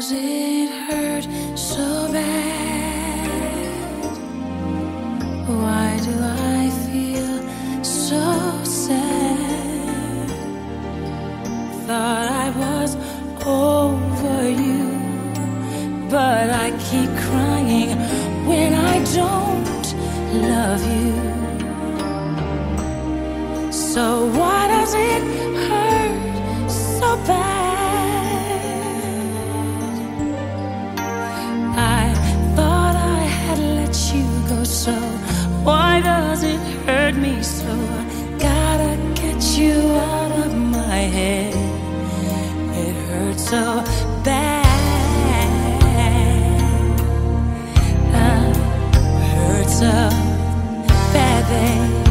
does it hurt so bad? Why do I feel so sad? Thought I was over you, but I keep crying when I don't love you. So why does it hurt so bad? I thought I had let you go, so why does it hurt me so? I gotta get you out of my head. It hurts so bad. Hurts so bad, babe.